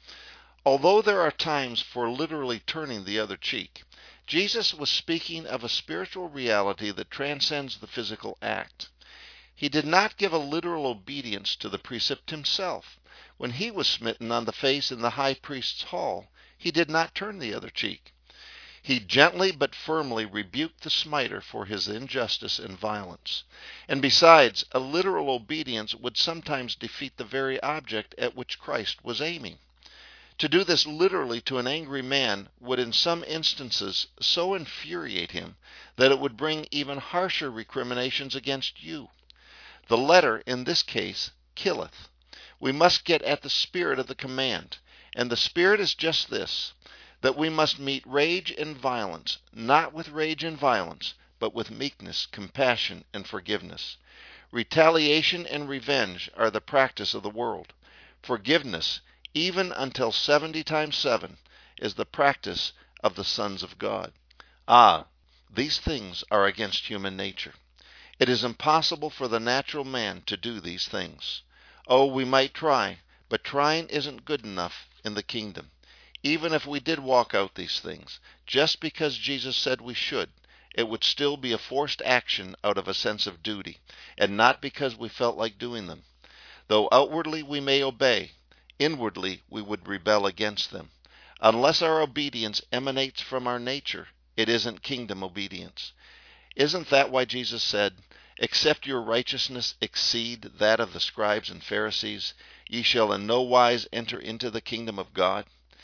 Although there are times for literally turning the other cheek, Jesus was speaking of a spiritual reality that transcends the physical act. He did not give a literal obedience to the precept himself. When he was smitten on the face in the high priest's hall, he did not turn the other cheek. He gently but firmly rebuked the smiter for his injustice and violence. And besides, a literal obedience would sometimes defeat the very object at which Christ was aiming. To do this literally to an angry man would in some instances so infuriate him that it would bring even harsher recriminations against you. The letter, in this case, killeth. We must get at the spirit of the command, and the spirit is just this, that we must meet rage and violence, not with rage and violence, but with meekness, compassion, and forgiveness. Retaliation and revenge are the practice of the world. Forgiveness, even until seventy times seven, is the practice of the sons of God. Ah, these things are against human nature. It is impossible for the natural man to do these things. Oh, we might try, but trying isn't good enough in the kingdom. Even if we did walk out these things, just because Jesus said we should, it would still be a forced action out of a sense of duty, and not because we felt like doing them. Though outwardly we may obey, inwardly we would rebel against them. Unless our obedience emanates from our nature, it isn't kingdom obedience. Isn't that why Jesus said, "Except your righteousness exceed that of the scribes and Pharisees, ye shall in no wise enter into the kingdom of God"?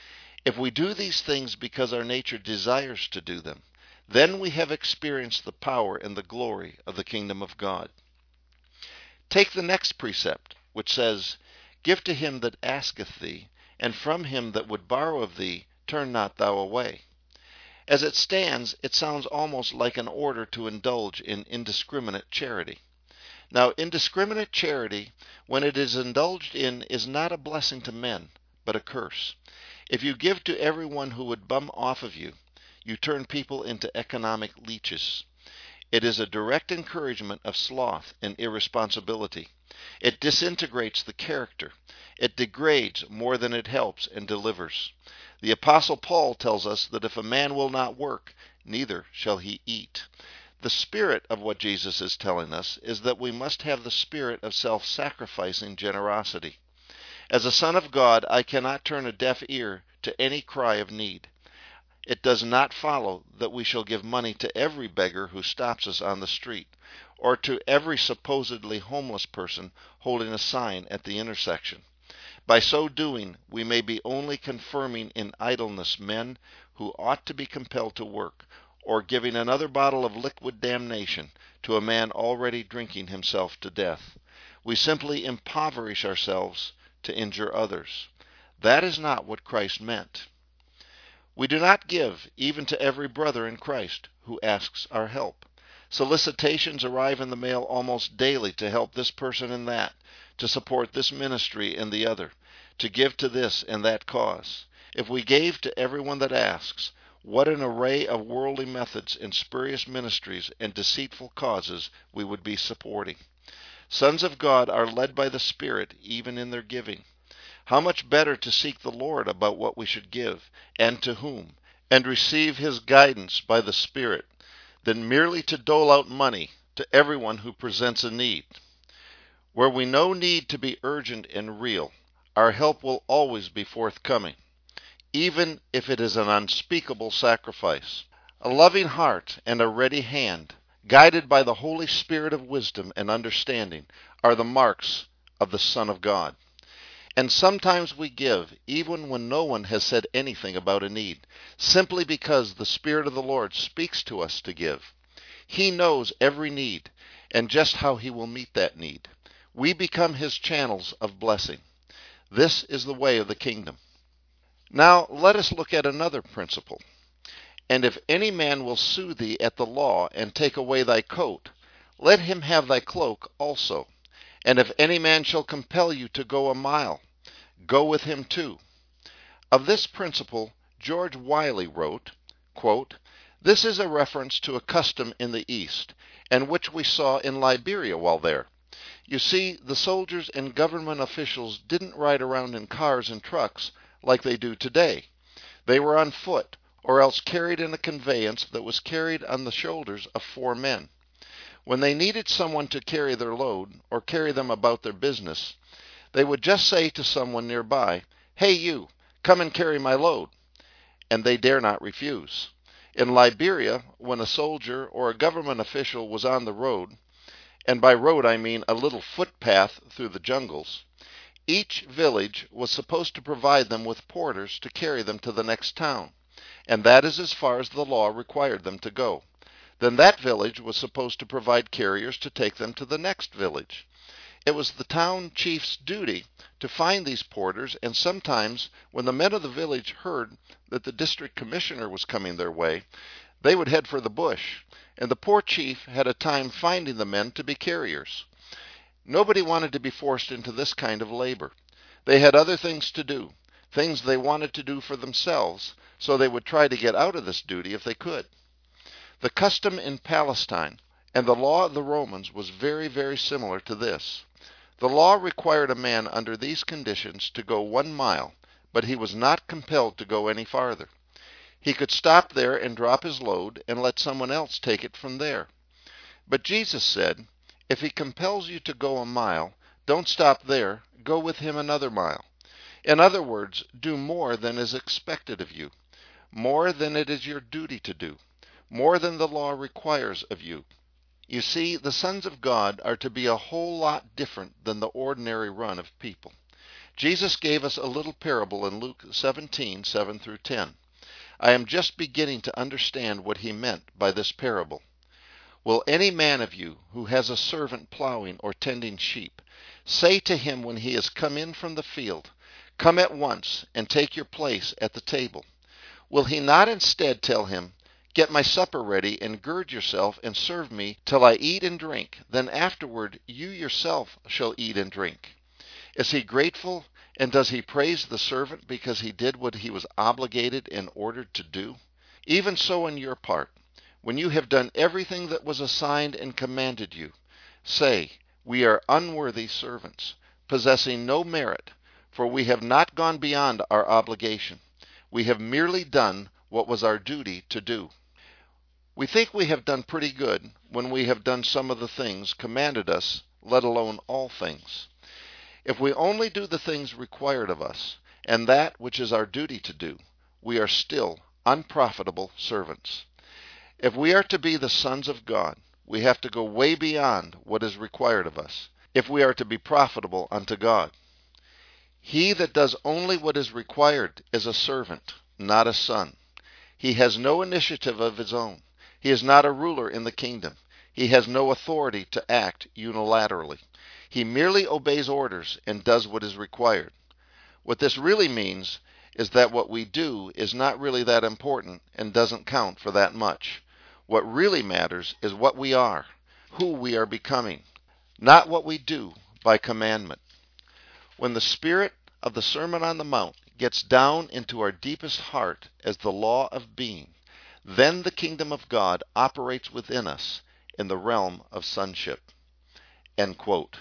If we do these things because our nature desires to do them, then we have experienced the power and the glory of the kingdom of God. Take the next precept, which says, "Give to him that asketh thee, and from him that would borrow of thee, turn not thou away." As it stands, it sounds almost like an order to indulge in indiscriminate charity. Now, indiscriminate charity, when it is indulged in, is not a blessing to men, but a curse. If you give to everyone who would bum off of you, you turn people into economic leeches. It is a direct encouragement of sloth and irresponsibility. It disintegrates the character. It degrades more than it helps and delivers. The Apostle Paul tells us that if a man will not work, neither shall he eat. The spirit of what Jesus is telling us is that we must have the spirit of self-sacrificing generosity. As a son of God, I cannot turn a deaf ear to any cry of need. It does not follow that we shall give money to every beggar who stops us on the street, or to every supposedly homeless person holding a sign at the intersection. By so doing, we may be only confirming in idleness men who ought to be compelled to work, or giving another bottle of liquid damnation to a man already drinking himself to death. We simply impoverish ourselves to injure others. That is not what Christ meant. We do not give even to every brother in Christ who asks our help. Solicitations arrive in the mail almost daily to help this person and that, to support this ministry and the other, to give to this and that cause. If we gave to everyone that asks, what an array of worldly methods and spurious ministries and deceitful causes we would be supporting. Sons of God are led by the Spirit even in their giving. How much better to seek the Lord about what we should give, and to whom, and receive His guidance by the Spirit, than merely to dole out money to everyone who presents a need. Where we know need to be urgent and real, our help will always be forthcoming, even if it is an unspeakable sacrifice. A loving heart and a ready hand, guided by the Holy Spirit of wisdom and understanding, are the marks of the Son of God. And sometimes we give, even when no one has said anything about a need, simply because the Spirit of the Lord speaks to us to give. He knows every need and just how He will meet that need. We become His channels of blessing. This is the way of the kingdom. Now let us look at another principle. And if any man will sue thee at the law and take away thy coat, let him have thy cloak also. And if any man shall compel you to go a mile, go with him too. Of this principle, George Wiley wrote, quote, "This is a reference to a custom in the East, and which we saw in Liberia while there. You see, the soldiers and government officials didn't ride around in cars and trucks like they do today. They were on foot, or else carried in a conveyance that was carried on the shoulders of four men. When they needed someone to carry their load, or carry them about their business, they would just say to someone nearby, 'Hey you, come and carry my load,' and they dare not refuse. In Liberia, when a soldier or a government official was on the road, and by road I mean a little footpath through the jungles, each village was supposed to provide them with porters to carry them to the next town, and that is as far as the law required them to go. Then that village was supposed to provide carriers to take them to the next village. It was the town chief's duty to find these porters, and sometimes when the men of the village heard that the district commissioner was coming their way, they would head for the bush, and the poor chief had a time finding the men to be carriers. Nobody wanted to be forced into this kind of labor. They had other things to do, things they wanted to do for themselves, so they would try to get out of this duty if they could. The custom in Palestine and the law of the Romans was very, very similar to this. The law required a man under these conditions to go one mile, but he was not compelled to go any farther. He could stop there and drop his load and let someone else take it from there. But Jesus said, if he compels you to go a mile, don't stop there, go with him another mile. In other words, do more than is expected of you, more than it is your duty to do, more than the law requires of you. You see, the sons of God are to be a whole lot different than the ordinary run of people. Jesus gave us a little parable in Luke seventeen, seven through ten. I am just beginning to understand what he meant by this parable. Will any man of you who has a servant plowing or tending sheep say to him when he has come in from the field, "Come at once and take your place at the table"? Will he not instead tell him, "Get my supper ready, and gird yourself, and serve me till I eat and drink, then afterward you yourself shall eat and drink"? Is he grateful, and does he praise the servant because he did what he was obligated and ordered to do? Even so on your part, when you have done everything that was assigned and commanded you, say, "We are unworthy servants, possessing no merit, for we have not gone beyond our obligation. We have merely done what was our duty to do." We think we have done pretty good when we have done some of the things commanded us, let alone all things. If we only do the things required of us, and that which is our duty to do, we are still unprofitable servants. If we are to be the sons of God, we have to go way beyond what is required of us, if we are to be profitable unto God. He that does only what is required is a servant, not a son. He has no initiative of his own. He is not a ruler in the kingdom. He has no authority to act unilaterally. He merely obeys orders and does what is required. What this really means is that what we do is not really that important and doesn't count for that much. What really matters is what we are, who we are becoming, not what we do by commandment. When the spirit of the Sermon on the Mount gets down into our deepest heart as the law of being, then the kingdom of God operates within us in the realm of sonship. End quote.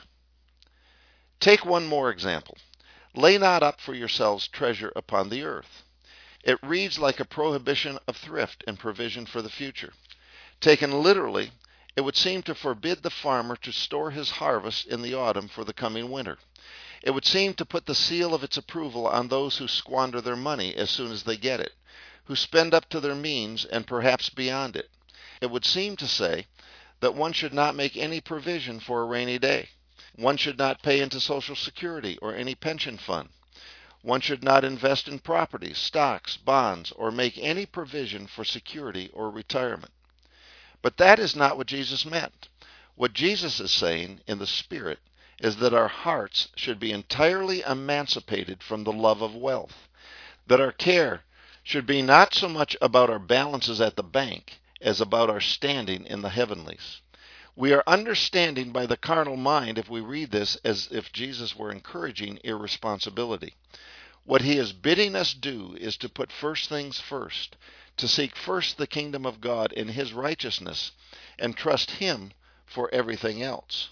Take one more example. Lay not up for yourselves treasure upon the earth. It reads like a prohibition of thrift and provision for the future. Taken literally, it would seem to forbid the farmer to store his harvest in the autumn for the coming winter. It would seem to put the seal of its approval on those who squander their money as soon as they get it, who spend up to their means and perhaps beyond it. It would seem to say that one should not make any provision for a rainy day. One should not pay into Social Security or any pension fund. One should not invest in property, stocks, bonds, or make any provision for security or retirement. But that is not what Jesus meant. What Jesus is saying in the Spirit is that our hearts should be entirely emancipated from the love of wealth, that our care should be not so much about our balances at the bank as about our standing in the heavenlies. We are understanding by the carnal mind if we read this as if Jesus were encouraging irresponsibility. What he is bidding us do is to put first things first, to seek first the kingdom of God and his righteousness, and trust him for everything else.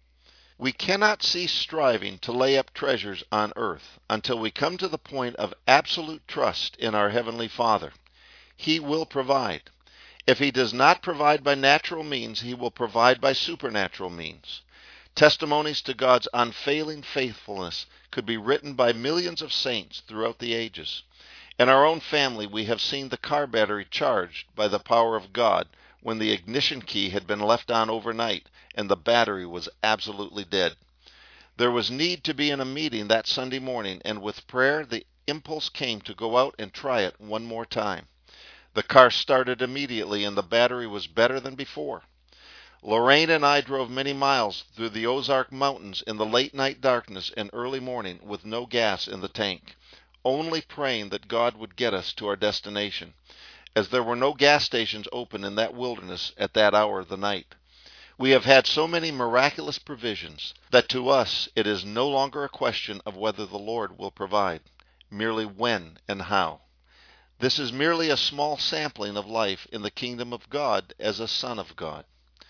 We cannot cease striving to lay up treasures on earth until we come to the point of absolute trust in our Heavenly Father. He will provide. If he does not provide by natural means, he will provide by supernatural means. Testimonies to God's unfailing faithfulness could be written by millions of saints throughout the ages. In our own family, we have seen the car battery charged by the power of God when the ignition key had been left on overnight and the battery was absolutely dead. There was need to be in a meeting that Sunday morning, and with prayer the impulse came to go out and try it one more time. The car started immediately and the battery was better than before. Lorraine and I drove many miles through the Ozark Mountains in the late night darkness and early morning with no gas in the tank, only praying that God would get us to our destination, as there were no gas stations open in that wilderness at that hour of the night. We have had so many miraculous provisions that to us it is no longer a question of whether the Lord will provide, merely when and how. This is merely a small sampling of life in the kingdom of God as a son of God.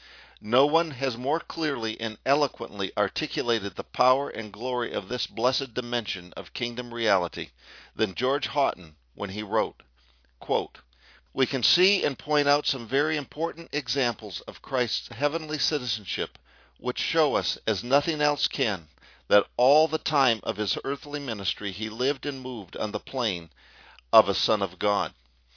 No one has more clearly and eloquently articulated the power and glory of this blessed dimension of kingdom reality than George Houghton when he wrote, quote, "We can see and point out some very important examples of Christ's heavenly citizenship which show us, as nothing else can, that all the time of his earthly ministry he lived and moved on the plane of a Son of God.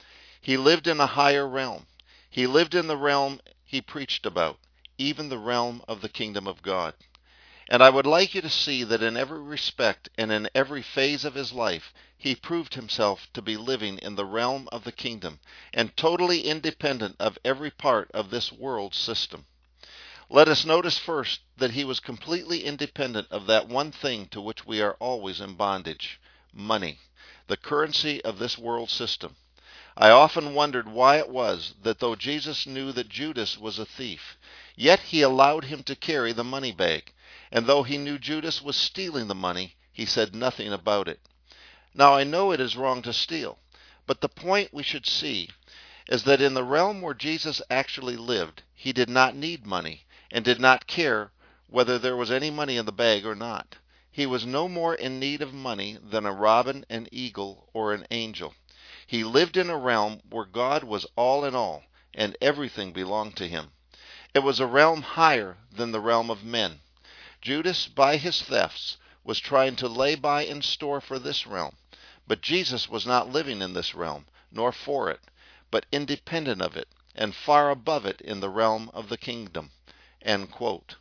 He lived in a higher realm. He lived in the realm he preached about, even the realm of the kingdom of God. And I would like you to see that in every respect and in every phase of his life, he proved himself to be living in the realm of the kingdom and totally independent of every part of this world system. Let us notice first that he was completely independent of that one thing to which we are always in bondage, money, the currency of this world system. I often wondered why it was that though Jesus knew that Judas was a thief, yet he allowed him to carry the money bag, and though he knew Judas was stealing the money, he said nothing about it. Now I know it is wrong to steal, but the point we should see is that in the realm where Jesus actually lived, he did not need money, and did not care whether there was any money in the bag or not. He was no more in need of money than a robin, an eagle, or an angel. He lived in a realm where God was all in all, and everything belonged to him. It was a realm higher than the realm of men. Judas, by his thefts, was trying to lay by in store for this realm, but Jesus was not living in this realm, nor for it, but independent of it, and far above it in the realm of the kingdom." End quote.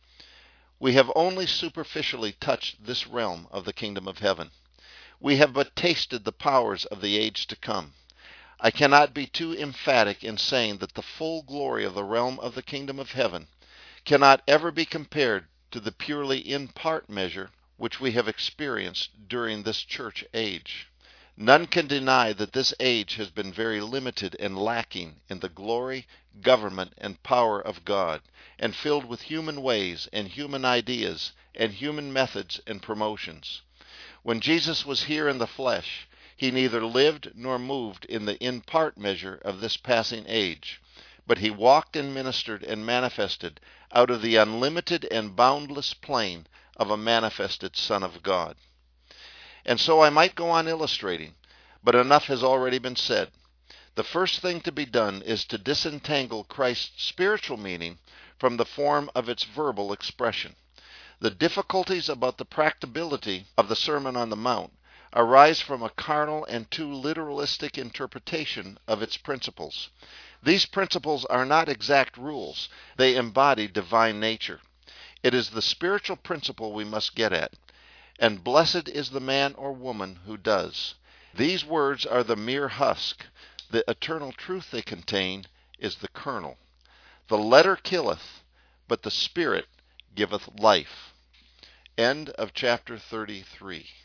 We have only superficially touched this realm of the kingdom of heaven. We have but tasted the powers of the age to come. I cannot be too emphatic in saying that the full glory of the realm of the kingdom of heaven cannot ever be compared to the purely in part measure which we have experienced during this church age. None can deny that this age has been very limited and lacking in the glory, government, and power of God, and filled with human ways and human ideas and human methods and promotions. When Jesus was here in the flesh, he neither lived nor moved in the in part measure of this passing age, but he walked and ministered and manifested out of the unlimited and boundless plane of a manifested Son of God. And so I might go on illustrating, but enough has already been said. The first thing to be done is to disentangle Christ's spiritual meaning from the form of its verbal expression. The difficulties about the practicability of the Sermon on the Mount arise from a carnal and too literalistic interpretation of its principles. These principles are not exact rules. They embody divine nature. It is the spiritual principle we must get at. And blessed is the man or woman who does. These words are the mere husk. The eternal truth they contain is the kernel. The letter killeth, but the Spirit giveth life. End of chapter thirty-three.